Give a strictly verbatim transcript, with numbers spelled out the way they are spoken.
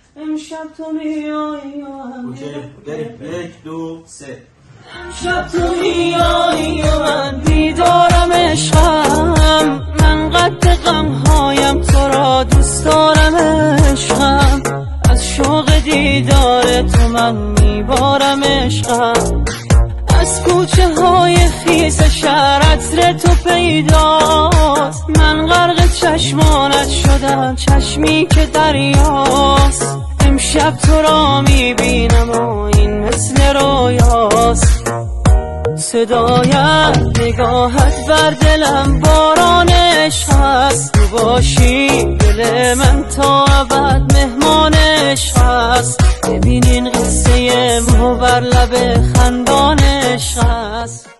امشب تو میایی و من یک دو سه امشب تو میایی و من بیدارم عشقم، من قد غمهایم تو را دوست دارم عشقم، از شوق دیدار تو من میبارم عشقم، از کوچه های خیس شهر عطر تو پیداست، من غرق چشمانت شدم چشمی که دریاست، امشب تو را میبینم و این مثل رویاست، صدایت نگاهت بر دلم باران عشق است، تو باشی دل من تا ابد مهمان عشق است، ببین این قصه ما بر لب خندان عشق است.